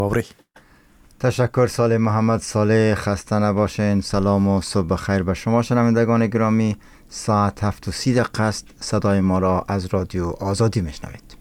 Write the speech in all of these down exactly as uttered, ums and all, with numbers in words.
باوری. تشکر صالح محمد صالح، خسته نباشین. سلام و صبح خیر به شما شنوندگان گرامی. ساعت هفت و سی دقیقه است. صدای ما را از رادیو آزادی میشنوید.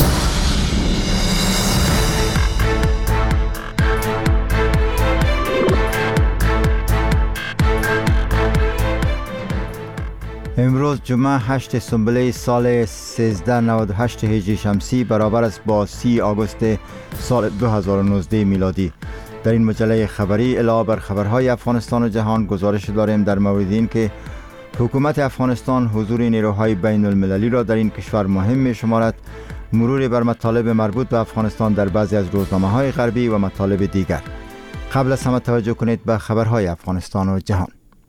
امروز جمعه هشت سنبله سال سیزده نود و هشت هجری شمسی برابر است با سی آگوست سال دو هزار و نوزده میلادی. در این مجله خبری علاوه بر خبرهای افغانستان و جهان گزارش داریم در مورد این که حکومت افغانستان حضور نیروهای بین المللی را در این کشور مهم می شمارد، مرور بر مطالب مربوط به افغانستان در بعضی از روزنامه‌های غربی و مطالب دیگر. قبل از همه توجه کنید به خبرهای افغانستان و جهان.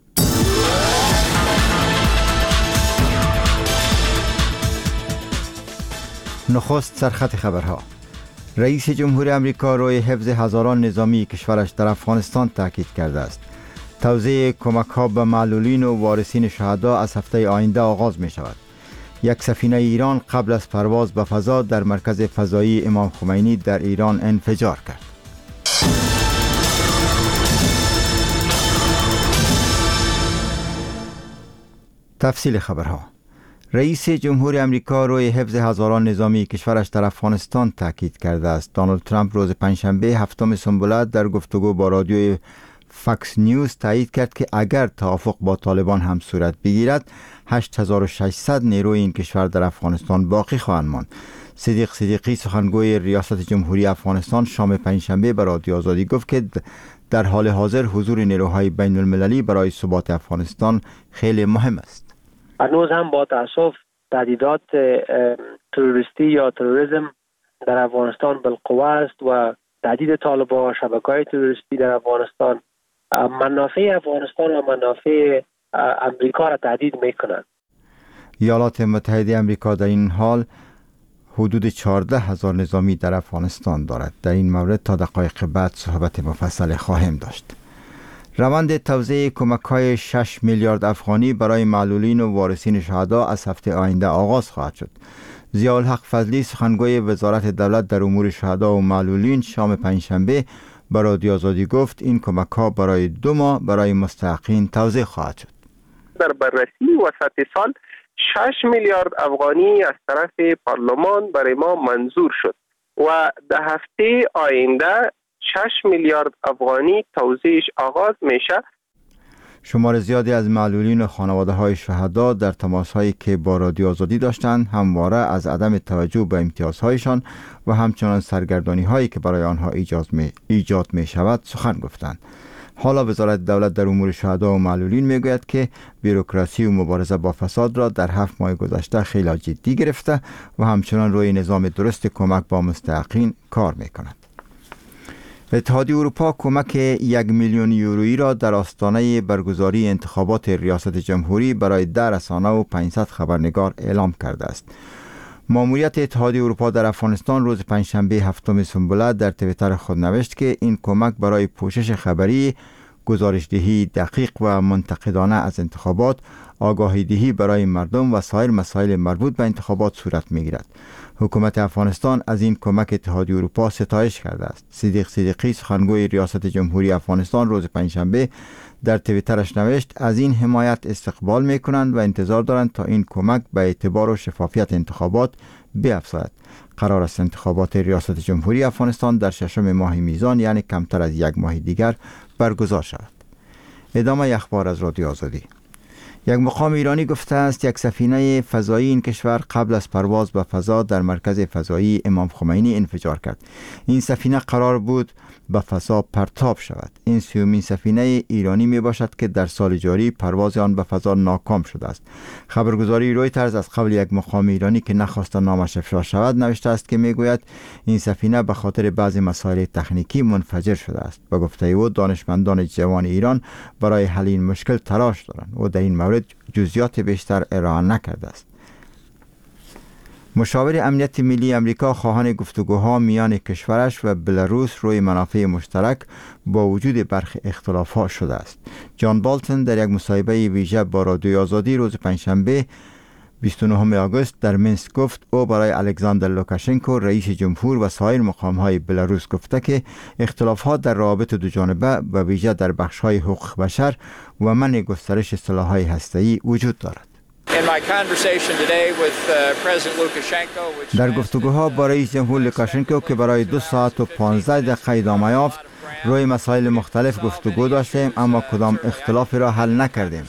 نخست سرخط خبرها. رئیس جمهور امریکا روی حفظ هزاران نظامی کشورش در افغانستان تاکید کرده است. توزیع کمک ها به معلولین و وارثین شهدا از هفته آینده آغاز می شود. یک سفینه ایران قبل از پرواز به فضا در مرکز فضایی امام خمینی در ایران انفجار کرد. تفصیل خبرها. رئیس جمهور امریکا روی حفظ هزاران نظامی کشورش در افغانستان تاکید کرده است. دونالد ترامپ روز پنجشنبه هفتم سنبله در گفتگو با رادیوی فاکس نیوز تایید کرد که اگر توافق با طالبان هم صورت بگیرد هشت هزار و ششصد نیروی این کشور در افغانستان باقی خواهند ماند. صدیق صدیقی سخنگوی ریاست جمهوری افغانستان شام پنجشنبه به رادیو آزادی گفت که در حال حاضر حضور نیروهای بین المللی برای ثبات افغانستان خیلی مهم است. هنوز هم با تأسف تهدیدات تروریستی یا تروریسم در افغانستان بالقوه است و تهدید طالبان، شبکه‌های تروریستی در افغانستان منافع افغانستان و منافع امریکا را تهدید می‌کنند. ایالات متحده امریکا در این حال حدود چهارده هزار نظامی در افغانستان دارد. در این مورد تا دقایق بعد صحبت مفصل خواهیم داشت. روند توزیع کمک‌های شش میلیارد افغانی برای معلولین و وارثین شهدا از هفته آینده آغاز خواهد شد. ضیاءالحق فضلی سخنگوی وزارت دولت در امور شهدا و معلولین شام پنجشنبه به رادیو آزادی گفت این کمک‌ها برای دو ماه برای مستحقین توزیع خواهد شد. در بررسی وسط سال شش میلیارد افغانی از طرف پارلمان برای ما منظور شد و در هفته آینده شش میلیارد افغانی توزیعش آغاز میشه. شمار زیادی از معلولین و خانواده های شهدا در تماس هایی که با رادیو آزادی داشتند همواره از عدم توجه به امتیازهایشان و همچنان سرگردانی هایی که برای آنها ایجاد می, ایجاد می شود سخن گفتند. حالا وزارت دولت در امور شهدا و معلولین می گوید که بیروکراسی و مبارزه با فساد را در هفت ماه گذشته خیلی جدی گرفته و همچنان روی نظام درست کمک با مستحقین کار می کند. اتحادیه اروپا کمک یک میلیون یورویی را در آستانه برگزاری انتخابات ریاست جمهوری برای ده رسانه و پانصد خبرنگار اعلام کرده است. ماموریت اتحادیه اروپا در افغانستان روز پنجشنبه هفتم سنبله در توییتر خود نوشت که این کمک برای پوشش خبری، گزارش‌دهی دقیق و منتقدانه از انتخابات، آگاهی‌دهی برای مردم و سایر مسائل مربوط به انتخابات صورت می‌گیرد. حکومت افغانستان از این کمک اتحادیه اروپا ستایش کرده است. صدیق صدیقی سخنگوی ریاست جمهوری افغانستان روز پنجشنبه در توییترش نوشت از این حمایت استقبال می‌کنند و انتظار دارند تا این کمک به اعتبار و شفافیت انتخابات بیفزاید. قرار است انتخابات ریاست جمهوری افغانستان در ششم ماه میزان یعنی کمتر از یک ماه دیگر برگزار شود. ادامه اخبار از رادیو آزادی. یک مقام ایرانی گفته است یک سفینه فضایی این کشور قبل از پرواز به فضا در مرکز فضایی امام خمینی انفجار کرد. این سفینه قرار بود به فضا پرتاب شود. این سیومین سفینه ایرانی می باشد که در سال جاری پرواز آن به فضا ناکام شده است. خبرگزاری رویترز از قبل یک مقام ایرانی که نخواست نامش افشا شود نوشته است که می گوید این سفینه به خاطر بعضی مسائل تکنیکی منفجر شده است. به گفته او دانشمندان جوان ایران برای حل این مشکل تلاش دارند و در این مورد جزئیات بیشتر ارائه نکرده است. مشاور امنیت ملی امریکا خواهان گفتگوها میان کشورش و بلاروس روی منافع مشترک با وجود برخی اختلافات شده است. جان بالتون در یک مصاحبه ویژه با رادیو آزادی روز پنجشنبه بیست و نهم آگوست در مینسک گفت او برای الکساندر لوکاشنکو رئیس جمهور و سایر مقام‌های بلاروس گفته که اختلافات در روابط دو جانبه و ویژه در بخش‌های حقوق بشر و منع گسترش سلاح‌های هسته‌ای وجود دارد. در گفتگوها با رئیس جمهور لوکاشنکو که برای دو ساعت و پانزده دقیقه ادامه یافت، روی مسائل مختلف گفتگو داشتیم اما کدام اختلافی را حل نکردیم.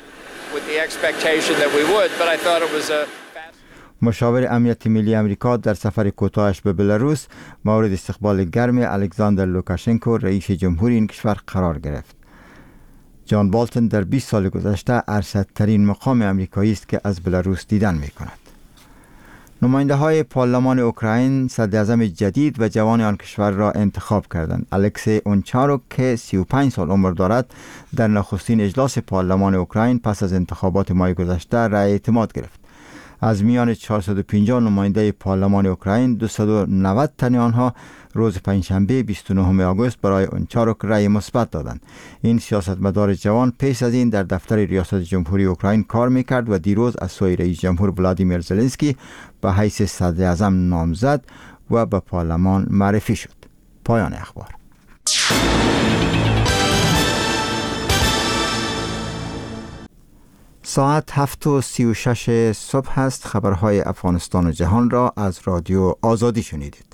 مشاور امنیت ملی امریکا در سفر کوتاهش به بلاروس مورد استقبال گرم الکساندر لوکاشنکو رئیس جمهور این کشور قرار گرفت. جان بالتون در بیست سال گذشته ارشدترین مقام امریکایی است که از بلاروس دیدن می کند. نماینده های پارلمان اوکراین صدر اعظم جدید و جوان آن کشور را انتخاب کردند. الکسی اونچاروک که سی و پنج سال عمر دارد در نخستین اجلاس پارلمان اوکراین پس از انتخابات ماه گذشته رأی اعتماد گرفت. از میان چهارصد و پنجاه نماینده پارلمان اوکراین دویست و نود تن آنها روز پنجشنبه بیست و نهم آگوست برای اونچاروک رأی مثبت دادند. این سیاستمدار جوان پیش از این در دفتر ریاست جمهوری اوکراین کار میکرد و دیروز از سوی رئیس جمهور ولادیمیر زلنسکی به حیث صدر اعظم نامزد و به پارلمان معرفی شد. پایان اخبار. ساعت هفت و سی و شش صبح است. خبرهای افغانستان و جهان را از رادیو آزادی شنیدید.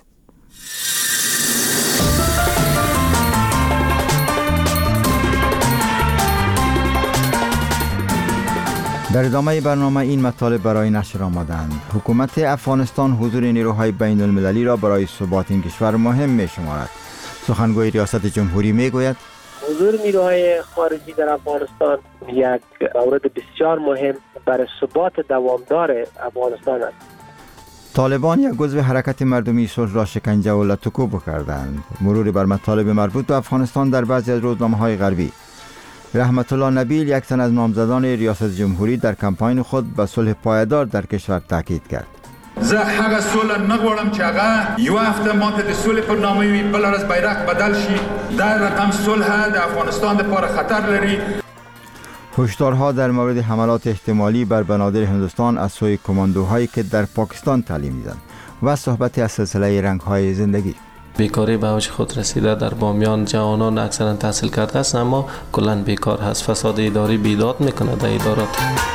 در ادامه برنامه این مطالب برای نشر آمدند. حکومت افغانستان حضور نیروهای بین المللی را برای ثبات این کشور مهم می شمارد. سخنگوی ریاست جمهوری می گوید حضور نیروهای خارجی در افغانستان یک مورد بسیار مهم برای ثبات دوامدار افغانستان است. طالبان یک عضو حرکت مردمی صلح را شکنجه و لطکوب کردند. مرور بر مطالب مربوط به افغانستان در بعضی از روزنامه‌های غربی. رحمت الله نبیل یک تن از نامزدان ریاست جمهوری در کمپاین خود به صلح پایدار در کشور تاکید کرد. زه هغه سوله نغواړم چې هغه یو هفته ماته د سولې پر نامه وي، بل ورځ بیرغ بدل شي. دا رقم صلح د افغانستان لپاره خطر لري. هشدارها در مورد حملات احتمالی بر بنادر هندوستان از سوی کماندوهایی که در پاکستان تعلیم میدن و صحبت از سلسله رنگ‌های زندگی. بیکاری به اوج خود رسیده در بامیان. جوانان اکثرا تحصیل کرده است اما کلا بیکار هست. فساد اداری بیداد میکنه در ادارات.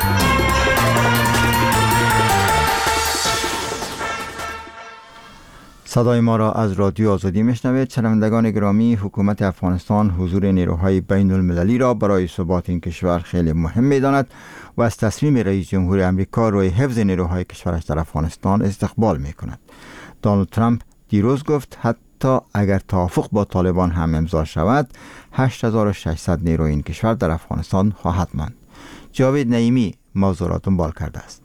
صدای ما را از رادیو آزادی میشنوید. شنوندگان گرامی، حکومت افغانستان حضور نیروهای بین المللی را برای ثبات این کشور خیلی مهم میداند و از تصمیم رئیس جمهور امریکا روی حفظ نیروهای کشورش در افغانستان استقبال میکند. دونالد ترامپ دیروز گفت حتی اگر توافق با طالبان هم امضا شود، هشت هزار و ششصد نیروی این کشور در افغانستان خواهد ماند. جاوید نعیمی موضوع را دنبال کرده است.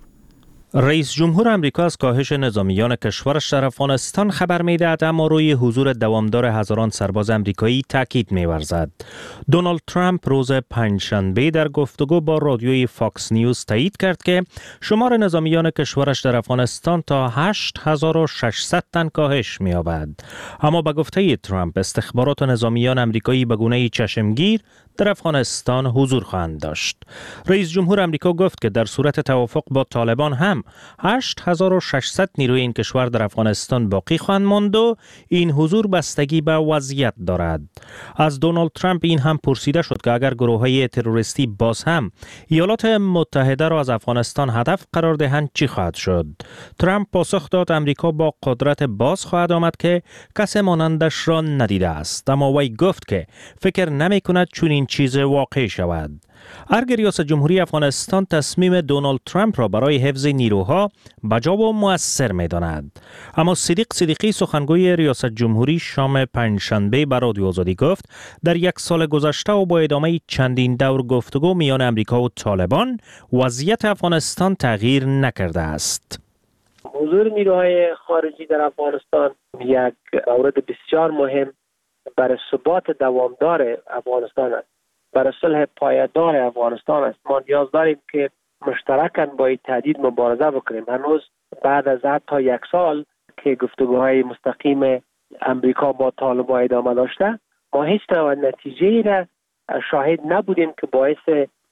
رئیس جمهور امریکا از کاهش نظامیان کشورش در افغانستان خبر می‌دهد اما روی حضور دوامدار هزاران سرباز امریکایی تاکید می‌ورزد. دونالد ترامپ روز پنجشنبه در گفتگو با رادیوی فاکس نیوز تایید کرد که شمار نظامیان کشورش در افغانستان تا هشت هزار و ششصد تن کاهش می‌یابد. اما به گفته ترامپ استخبارات نظامیان امریکایی به گونه‌ای چشمگیر در افغانستان حضور خواهند داشت. رئیس جمهور امریکا گفت که در صورت توافق با طالبان هم هشت هزار و ششصد نیروی این کشور در افغانستان باقی خواهند ماند و این حضور بستگی به وضعیت دارد. از دونالد ترامپ این هم پرسیده شد که اگر گروه‌های تروریستی باز هم ایالات متحده را از افغانستان هدف قرار دهند چی خواهد شد؟ ترامپ پاسخ داد امریکا با قدرت باز خواهد آمد که کسی مانندش را ندیده است، اما وی گفت که فکر نمی کند چون این چیز واقعی شود. ارگ ریاست جمهوری افغانستان تصمیم دونالد ترامپ را برای حفظ نیروها بجا و مؤثر می داند. اما صدیق صدیقی سخنگوی ریاست جمهوری شام پنجشنبه به رادیو آزادی گفت در یک سال گذشته و با ادامه چندین دور گفتگو میان امریکا و طالبان وضعیت افغانستان تغییر نکرده است. حضور نیروهای خارجی در افغانستان یک مورد بسیار مهم برای ثبات دوامدار افغانستان است. برای صلح پایدار افغانستان است. ما نیاز داریم که مشترکاً با این تهدید مبارزه بکنیم. هنوز بعد از حتی یک سال که گفتگوهای مستقیم امریکا با طالبان ادامه داشته، ما هیچ نوع نتیجه‌ای را شاهد نبودیم که باعث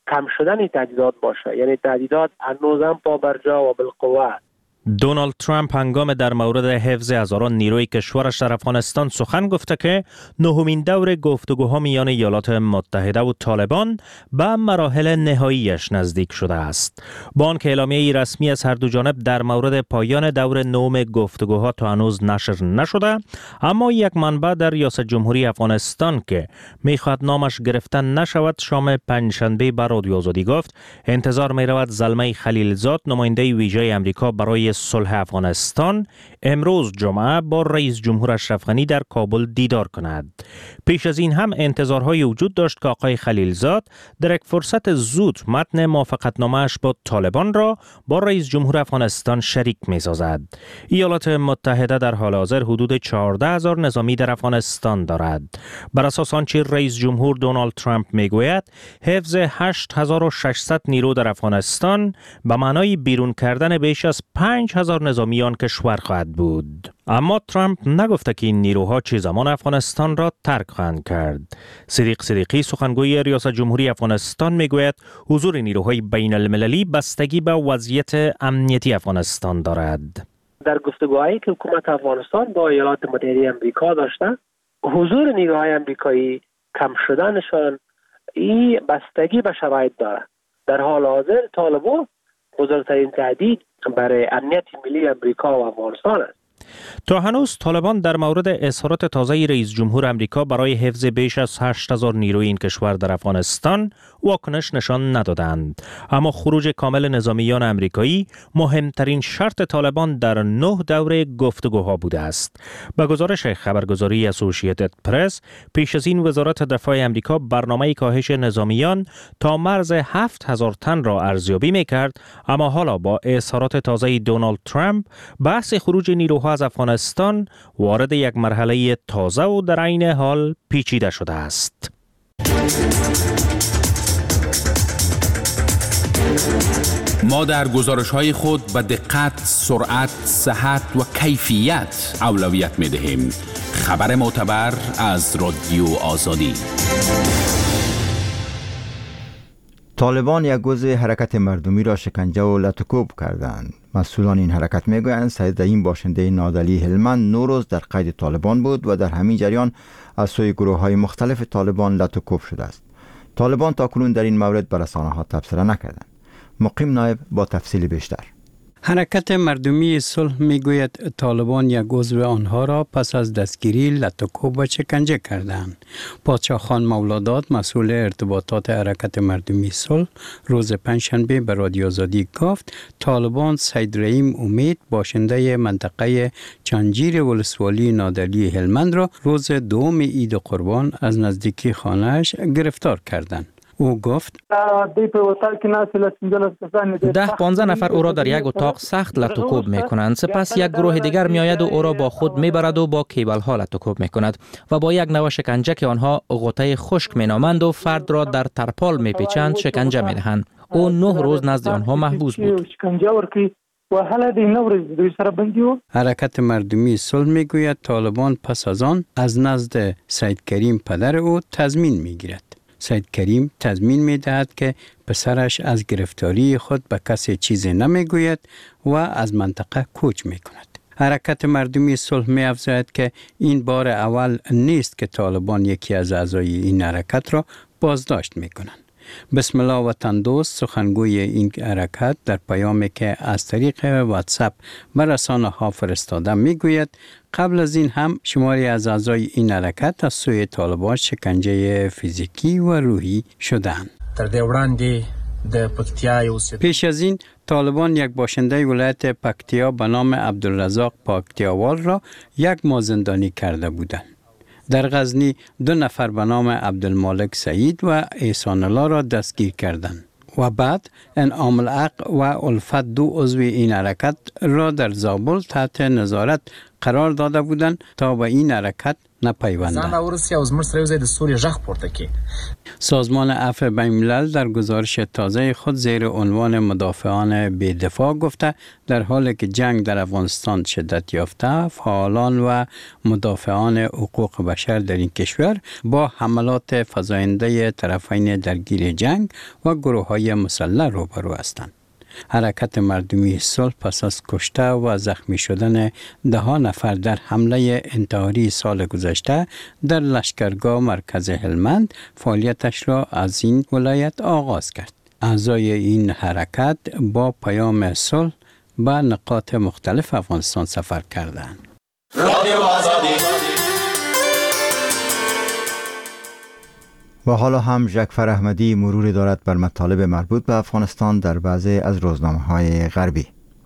کم شدن تهدیدات باشه، یعنی تهدیدات هنوزم پابرجا و بالقوه. دونالد ترامپ هنگام در مورد حفظ هزاران نیروی کشورش در افغانستان سخن گفته که نهمین دور گفتگوها میان ایالات متحده و طالبان به مراحل نهاییش نزدیک شده است. با آنکه اعلامیه رسمی از هر دو جانب در مورد پایان دور نهم گفتگوها تا هنوز نشر نشده، اما یک منبع در ریاست جمهوری افغانستان که میخواهد نامش گرفته نشود شام پنجشنبه به رادیو آزادی گفت انتظار میرود زلمه خلیلزاد نماینده ویژه امریکا برای صلح افغانستان امروز جمعه با رئیس جمهور اشرف غنی در کابل دیدار کند. پیش از این هم انتظارهای وجود داشت که آقای خلیلزاد در یک فرصت زود متن موافقتنامه‌اش با طالبان را با رئیس جمهور افغانستان شریک می‌سازد. ایالات متحده در حال حاضر حدود چهارده هزار نظامی در افغانستان دارد. بر اساس آنچه رئیس جمهور دونالد ترامپ میگوید، حفظ هشت هزار و ششصد نیرو در افغانستان به معنای بیرون کردن بیش از پنج هزار نظامی آن کشور خواهد بود. اما ترامپ نگفته که این نیروها چه زمان افغانستان را ترک خواهند کرد. صدیق صدیقی سخنگوی ریاست جمهوری افغانستان میگوید حضور نیروهای بین المللی بستگی به وضعیت امنیتی افغانستان دارد. در گفتگوهایی که حکومت افغانستان با ایالات متحده آمریکا داشته، حضور نیروهای آمریکایی کم شدنشان این بستگی به شرایط دارد. در حال حاضر طالبان بزرگترین تهدید برای امنیت ملی آمریکا و افغانستان است. تا هنوز طالبان در مورد اظهارات تازه رئیس جمهور آمریکا برای حفظ بیش از هشت هزار نیروی این کشور در افغانستان واکنش نشان ندادند. اما خروج کامل نظامیان آمریکایی مهمترین شرط طالبان در نه دوره گفتگوها بوده است. به گزارش خبرگزاری اسوسییتد پرس، پیش از این وزارت دفاع آمریکا برنامه کاهش نظامیان تا مرز هفت هزار تن را ارزیابی می‌کرد، اما حالا با اظهارات تازه دونالد ترامپ بحث خروج نیروها از افغانستان وارد یک مرحله تازه و در عین حال پیچیده شده است. ما در گزارش‌های خود به دقت، سرعت، صحت و کیفیت اولویت می‌دهیم. خبر معتبر از رادیو آزادی. طالبان یک گوز حرکت مردمی را شکنجه و لطوکوب کردند. مسئولان این حرکت میگویند سید رحیم باشنده نادلی هلمند نو روز در قید طالبان بود و در همین جریان از سوی گروه های مختلف طالبان لطوکوب شده است. طالبان تاکنون در این مورد به رسانه‌ها تبصره نکردند. مقیم نایب با تفصیل بیشتر. حرکت مردمی صلح میگوید طالبان یک عضو آنها را پس از دستگیری لطوکوب و شکنجه کردند. پادشاه خان مولاداد مسئول ارتباطات حرکت مردمی صلح روز پنجشنبه به رادیو آزادی گفت طالبان سید رحیم امید باشنده منطقه چنجیر ولسوالی نادلی هلمند را روز دوم عید قربان از نزدیکی خانه‌اش گرفتار کردند. او گفت ده پانزده نفر او را در یک اتاق سخت لطوکوب می کنند. سپس یک گروه دیگر می آید و او را با خود می برد و با کیبل ها لطوکوب می کند و با یک نوع شکنجه که آنها غوطه خشک می نامند و فرد را در ترپال می پیچند شکنجه می دهند. او نه روز نزد آنها محبوس بود. حرکت مردمی صلح می گوید طالبان پس از آن از نزد سید کریم پدر او تضمین می گیرد. سید کریم تضمین می دهد که پسرش از گرفتاری خود به کسی چیزی نمی گوید و از منطقه کوچ می کند. حرکت مردمی صلح می افزاید که این بار اول نیست که طالبان یکی از اعضای این حرکت را بازداشت می کنند. بسم الله وطن دوست سخنگوی این حرکت در پیامی که از طریق واتساپ به رسانه‌ها فرستاده میگوید قبل از این هم شماری از اعضای این حرکت از سوی طالبان شکنجه فیزیکی و روحی شدند. پیش از این طالبان یک باشنده ولایت پکتیا به نام عبدالرزاق پکتیاوال را یک ماه زندانی کرده بودند. در غزنی دو نفر به نام عبدالمالک سعید و احسان الله را دستگیر کردند و بعد انعام الحق و الفت دو عضو این حرکت را در زابل تحت نظارت قرار داده بودند تا به این حرکت نه پیونده. ځان راورسی او زموږ سره یو ځای د سولې غږ پورته کړي. سازمان عفو بین الملل در گزارش تازه خود زیر عنوان مدافعان بی‌دفاع گفته در حالی که جنگ در افغانستان شدت یافته، فعالان و مدافعان حقوق بشر در این کشور با حملات فزاینده طرفین درگیر جنگ و گروه‌های مسلح روبرو هستند. حرکت مردمی صلح پس از کشته و زخمی شدن ده ها نفر در حمله انتحاری سال گذشته در لشکرگاه مرکز هلمند فعالیتش را از این ولایت آغاز کرد. اعضای این حرکت با پیام صلح به نقاط مختلف افغانستان سفر کردند. و حالا هم ژکفر احمدی مروری دارد بر مطالب مربوط به افغانستان در بعضی از روزنامه‌های غربی.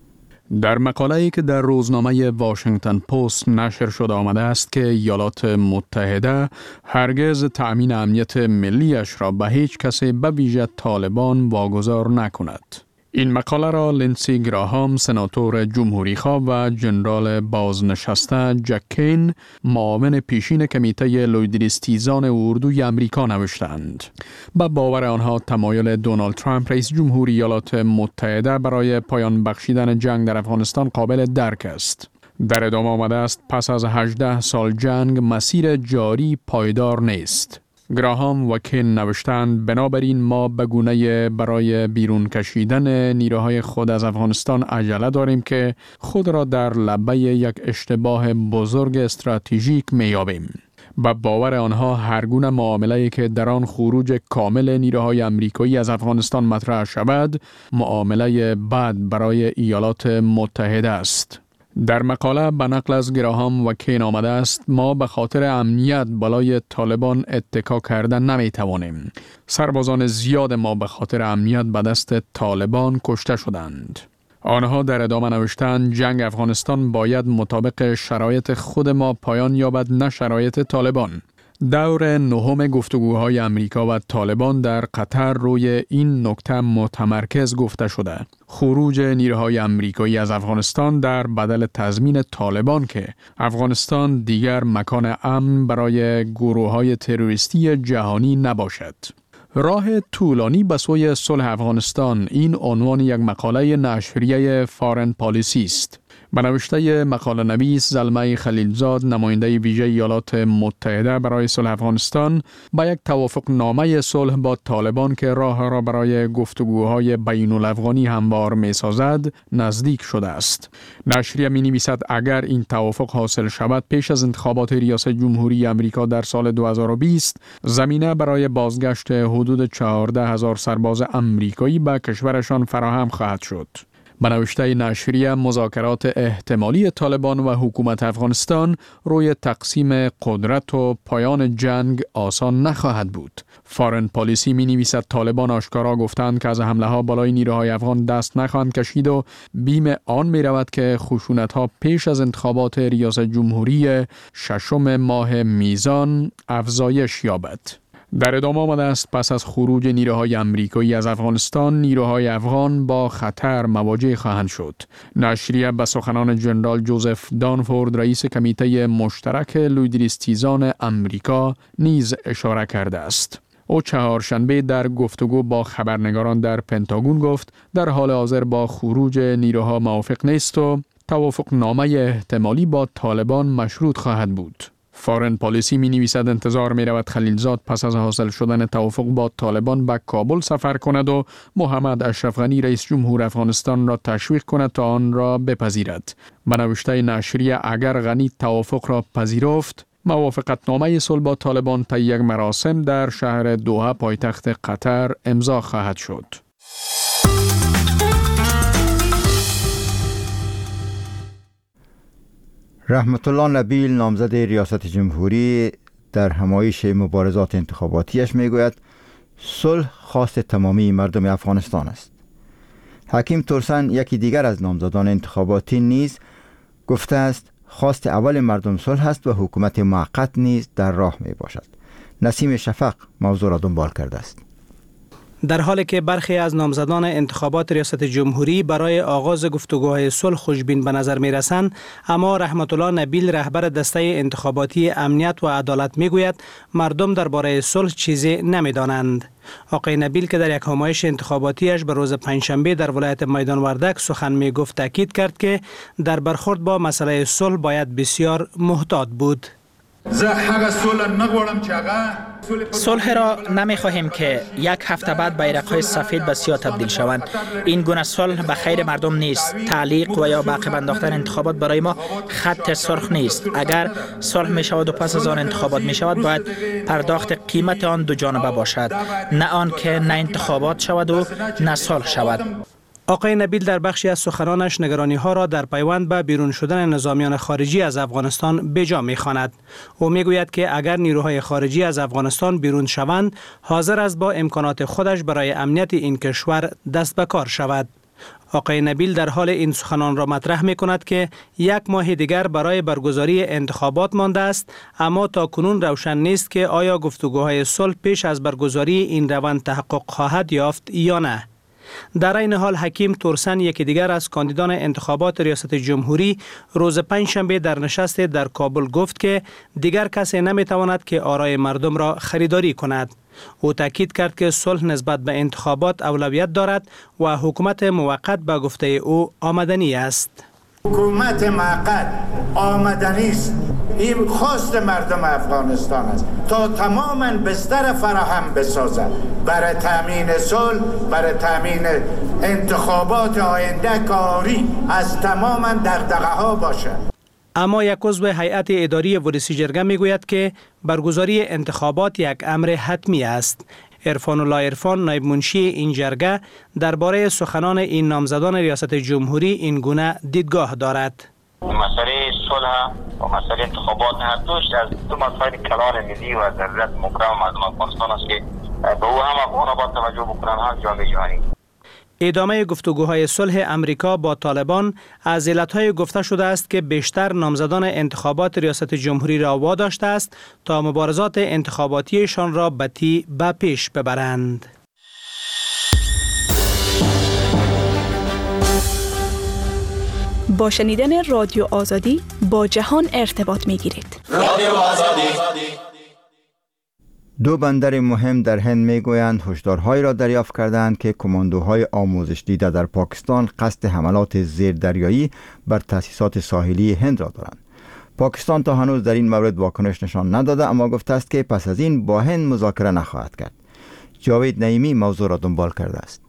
در مقاله‌ای که در روزنامه واشنگتن پست نشر شده آمده است که ایالات متحده هرگز تأمین امنیت ملیش را به هیچ کسی به ویژه طالبان واگذار نکند. این مقاله را لینسی گراهام، سناتور جمهوری‌خواه و جنرال بازنشسته جک کین، معاون پیشین کمیته لویدریستیزان اردوی امریکا نوشتند. به باور آنها تمایل دونالد ترامپ رئیس جمهوری ایالات متحده برای پایان بخشیدن جنگ در افغانستان قابل درک است. در ادامه آمده است پس از هجده سال جنگ مسیر جاری پایدار نیست. گراهام و کین نوشتند بنابراین ما به گونه برای بیرون کشیدن نیروهای خود از افغانستان عجله داریم که خود را در لبه یک اشتباه بزرگ استراتژیک میابیم. به باور آنها هر گونه معامله‌ای که در آن خروج کامل نیروهای آمریکایی از افغانستان مطرح شود، معامله بد برای ایالات متحده است. در مقاله به نقل از گراهام و کین آمده است ما به خاطر امنیت بالای طالبان اتکا کردن نمی توانیم. سربازان زیاد ما به خاطر امنیت به دست طالبان کشته شدند. آنها در ادامه نوشتند جنگ افغانستان باید مطابق شرایط خود ما پایان یابد نه شرایط طالبان. دور نهم گفتگوهای امریکا و طالبان در قطر روی این نکته متمرکز گفته شده. خروج نیروهای امریکایی از افغانستان در بدل تضمین طالبان که افغانستان دیگر مکان امن برای گروه‌های تروریستی جهانی نباشد. راه طولانی به سوی صلح افغانستان، این عنوان یک مقاله نشریه فارن پالیسی است. به نوشته مقاله نویس زلمه خلیلزاد، نماینده ویژه ایالات متحده برای صلح افغانستان، با یک توافق نامه صلح با طالبان که راه را برای گفتگوهای بین الافغانی هموار می سازد نزدیک شده است. نشریه می نویسد اگر این توافق حاصل شود پیش از انتخابات ریاست جمهوری امریکا در سال دو هزار و بیست، زمینه برای بازگشت حدود چهارده هزار سرباز امریکایی به کشورشان فراهم خواهد شد. به نوشته نشریه مذاکرات احتمالی طالبان و حکومت افغانستان روی تقسیم قدرت و پایان جنگ آسان نخواهد بود. فارن پالیسی می نویسد طالبان آشکارا گفتند که از حمله ها بالای نیروهای افغان دست نخواهند کشید و بیم آن می رود که خشونت ها پیش از انتخابات ریاست جمهوری ششم ماه میزان افزایش یابد. در ادامه آمده است پس از خروج نیروهای امریکایی از افغانستان، نیروهای افغان با خطر مواجه خواهند شد. نشریه به سخنان جنرال جوزف دانفورد، رئیس کمیته مشترک لویدریستیزان امریکا نیز اشاره کرده است. او چهارشنبه در گفتگو با خبرنگاران در پنتاگون گفت در حال حاضر با خروج نیروها موافق نیست و توافق نامه احتمالی با طالبان مشروط خواهد بود. فارن پالیسی می نویسد انتظار می رود خلیلزاد پس از حاصل شدن توافق با طالبان به کابل سفر کند و محمد اشرف غنی رئیس جمهور افغانستان را تشویق کند تا آن را بپذیرد. به نوشته نشریه اگر غنی توافق را پذیرفت، موافقتنامه صلح با طالبان طی یک مراسم در شهر دوحه پایتخت قطر امضا خواهد شد. رحمت الله نبیل، نامزد ریاست جمهوری، در همایش مبارزات انتخاباتیش میگوید صلح خواست تمامی مردم افغانستان است. حکیم ترسن، یکی دیگر از نامزدان انتخاباتی، نیز گفته است خواست اول مردم صلح است و حکومت موقت نیز در راه می باشد. نسیم شفق موضوع را دنبال کرده است. در حالی که برخی از نامزدان انتخابات ریاست جمهوری برای آغاز گفتگوهای صلح خوشبین به نظر می رسند، اما رحمت الله نبیل رهبر دسته انتخاباتی امنیت و عدالت می گوید مردم درباره صلح چیزی نمی دانند. آقای نبیل که در یک همایش انتخاباتیش به روز پنجشنبه در ولایت میدان وردک سخن می گفت تاکید کرد که در برخورد با مسئله صلح باید بسیار محتاط بود. صلح را نمی خواهیم که یک هفته بعد بیرق‌های سفید به سیاه تبدیل شوند. این گونه صلح به خیر مردم نیست. تعلیق و یا به عقب انداختن انتخابات برای ما خط سرخ نیست. اگر صلح می شود و پس از آن انتخابات می شود، باید پرداخت قیمت آن دو جانبه باشد، نه آن که نه انتخابات شود و نه صلح شود. آقای نبیل در بخشی از سخنانش نگرانی ها را در پیوند به بیرون شدن نظامیان خارجی از افغانستان بجا می خواند. او می گوید که اگر نیروهای خارجی از افغانستان بیرون شوند، حاضر است با امکانات خودش برای امنیت این کشور دست به کار شود. آقای نبیل در حال این سخنان را مطرح می کند که یک ماه دیگر برای برگزاری انتخابات مانده است، اما تا کنون روشن نیست که آیا گفتگوهای صلح پیش از برگزاری این روند تحقق خواهد یافت یا نه. در این حال حکیم تورسن، یکی دیگر از کاندیدان انتخابات ریاست جمهوری، روز پنجشنبه در نشست در کابل گفت که دیگر کسی نمیتواند که آرای مردم را خریداری کند. او تاکید کرد که صلح نسبت به انتخابات اولویت دارد و حکومت موقت به گفته او آمدنی است. حکومت موقت آمدنی است. این خواست مردم افغانستان است تا تماما بستر فراهم بسازد برای تامین صلح، برای تامین انتخابات آینده کاری از تماما دغدغه ها باشد. اما یک عضو هیئت اداری ورسی جرگه می گوید که برگزاری انتخابات یک امر حتمی است. عرفان الله عرفان، نایب منشی این جرگه، درباره سخنان این نامزدان ریاست جمهوری این گونه دیدگاه دارد. مسئله صلح و مسئله انتخابات هر دوش از دو مسائل کلان ملی و ضرورت مکرم مردم افغانستان است که به او هم افغان‌ها با توجه بکنند، هم جامعه جهانی. ادامه گفتگوهای صلح امریکا با طالبان از علتهای گفته شده است که بیشتر نامزدان انتخابات ریاست جمهوری را واداشته است تا مبارزات انتخاباتیشان را بتی به پیش ببرند. با شنیدن رادیو آزادی با جهان ارتباط می گیرید. رادیو آزادی. دو بندر مهم در هند می گویند هشدارهایی را دریافت کردند که کماندوهای آموزش دیده در پاکستان قصد حملات زیردریایی بر تأسیسات ساحلی هند را دارند. پاکستان تا هنوز در این مورد واکنش نشان نداده، اما گفته است که پس از این با هند مذاکره نخواهد کرد. جاوید نعیمی موضوع را دنبال کرده است.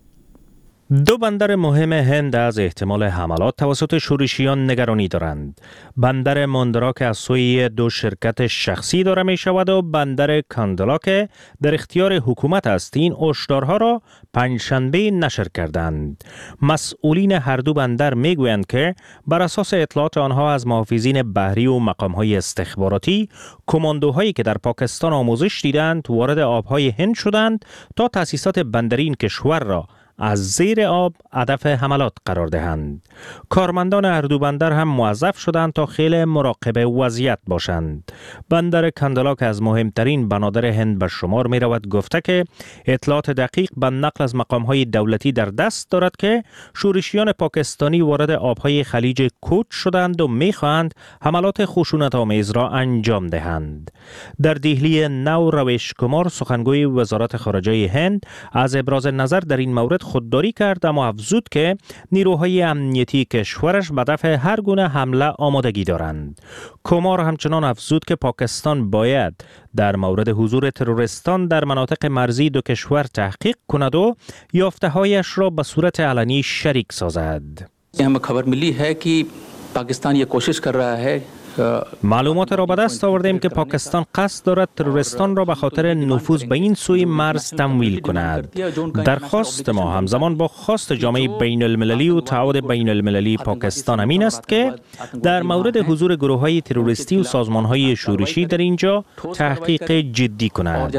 دو بندر مهم هند از احتمال حملات توسط شورشیان نگرانی دارند. بندر ماندرا که از سوی دو شرکت شخصی داره می شود و بندر کاندلا که در اختیار حکومت است، این هشدارها را پنجشنبه نشر کردند. مسئولین هر دو بندر می گویند که بر اساس اطلاعات آنها از محافظین بحری و مقامهای استخباراتی، کماندوهایی که در پاکستان آموزش دیدند وارد آبهای هند شدند تا تأسیسات بندری این کشور را از زیر آب هدف حملات قرار دهند. کارمندان هر دو بندر هم موظف شدند تا خیلی مراقب وضعیت باشند. بندر کاندلا که از مهمترین بنادر هند به شمار می رود گفته که اطلاعات دقیق به نقل از مقامهای دولتی در دست دارد که شورشیان پاکستانی وارد آبهای خلیج کوچ شدند و می خواهند حملات خشونت آمیز را انجام دهند. در دهلی نو رویش کمار، سخنگوی وزارت خارجه هند، از ابراز نظر در این مورد خودداری کرد، اما افزود که نیروهای امنیتی کشورش به دفع هر گونه حمله آمادگی دارند. کمار همچنان افزود که پاکستان باید در مورد حضور تروریستان در مناطق مرزی دو کشور تحقیق کند و یافته‌هایش را به صورت علنی شریک سازد. हमें खबर मिली है कि पाकिस्तान ये कोशिश कर रहा है. معلومات را به دست آوردیم که پاکستان قصد دارد تروریستان را به خاطر نفوذ به این سوی مرز تمویل کند. درخواست ما همزمان با خواست جامعه بین المللی و تعهد بین المللی پاکستان امین است که در مورد حضور گروه‌های تروریستی و سازمان‌های شورشی در اینجا تحقیق جدی کند.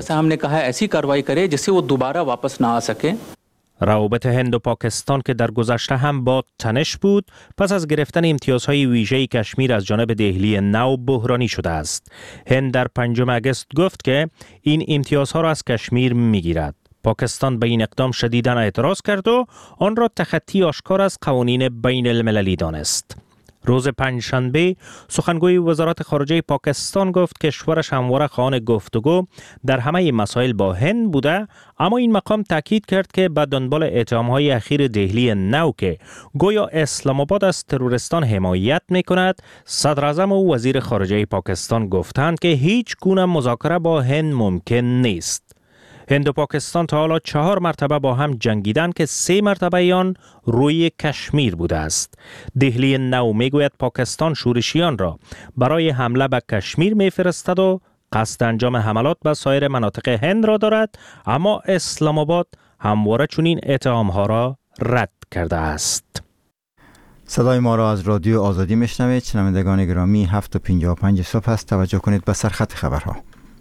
روابط هند و پاکستان که در گذشته هم با تنش بود، پس از گرفتن امتیازهای ویژه کشمیر از جانب دهلی نو بحرانی شده است. هند در پنجم اگست گفت که این امتیازها را از کشمیر میگیرد. پاکستان به این اقدام شدیداً اعتراض کرد و آن را تخطی آشکار از قوانین بین المللی دانست. روز پنجشنبه سخنگوی وزارت خارجه پاکستان گفت کشورش همواره خواهان گفتگو در همه مسائل با هند بوده، اما این مقام تاکید کرد که به دنبال اتهام‌های اخیر دهلی نو که گویا اسلام آباد از تروریستان حمایت می‌کند، صدر اعظم و وزیر خارجه پاکستان گفتند که هیچ گونه مذاکره با هند ممکن نیست. هند و پاکستان تا حالا چهار مرتبه با هم جنگیدن که سه مرتبه آن روی کشمیر بوده است. دهلی نو میگوید پاکستان شورشیان را برای حمله به کشمیر میفرستد و قصد انجام حملات به سایر مناطق هند را دارد، اما اسلام آباد همواره چنین اتهام‌ها را رد کرده است. صدای ما را از رادیو آزادی میشنوید. شنوندگان گرامی، هفت و پنجاه و پنج صبح است. توجه کنید به سرخط خبرها.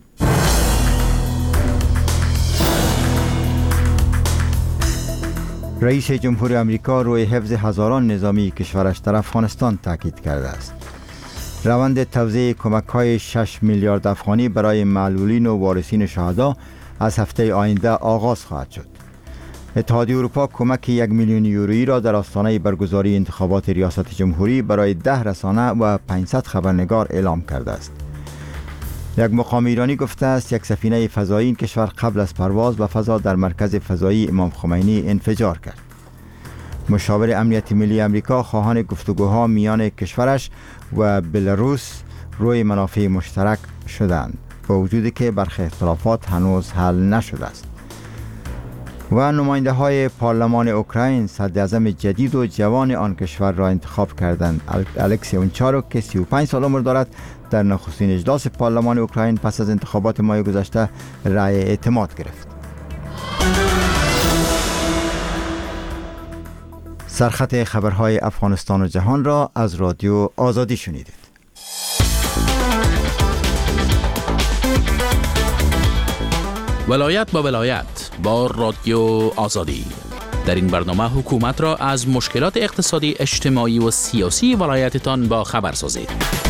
رئیس جمهور آمریکا روی حفظ هزاران نظامی کشورش در افغانستان تاکید کرده است. روند توزیع کمک‌های شش میلیارد افغانی برای معلولین و وارثین شهدا از هفته آینده آغاز خواهد شد. اتحادیه اروپا کمک یک میلیون یورویی را در آستانه برگزاری انتخابات ریاست جمهوری برای ده رسانه و پانصد خبرنگار اعلام کرده است. یک مقام ایرانی گفته است یک سفینه فضایی این کشور قبل از پرواز به فضا در مرکز فضایی امام خمینی انفجار کرد. مشاور امنیت ملی آمریکا خواهان گفتگوها میان کشورش و بلاروس روی منافع مشترک شدند، با وجودی که برخی اختلافات هنوز حل نشده است. و نماینده های پارلمان اوکراین صدر اعظم جدید و جوان آن کشور را انتخاب کردند. الکسی اونچاروک که سی و پنج سال عمر دارد در نخستین اجلاس پارلمان اوکراین پس از انتخابات ماه گذشته رأی اعتماد گرفت. سرخط خبرهای افغانستان و جهان را از رادیو آزادی شنیدید. ولایت با ولایت با رادیو آزادی. در این برنامه حکومت را از مشکلات اقتصادی، اجتماعی و سیاسی ولایتتان با خبر سازید.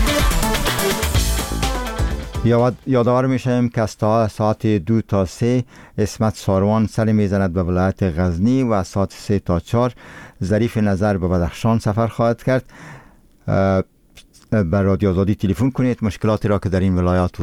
یادآور میشیم که از ساعت دو تا سه اسمت ساروان سر میزند به ولایت غزنی و ساعت سه تا چهار ظریف نظر به بدخشان سفر خواهد کرد. بر رادیو آزادی تلفن کنید مشکلاتی را که در این ولایات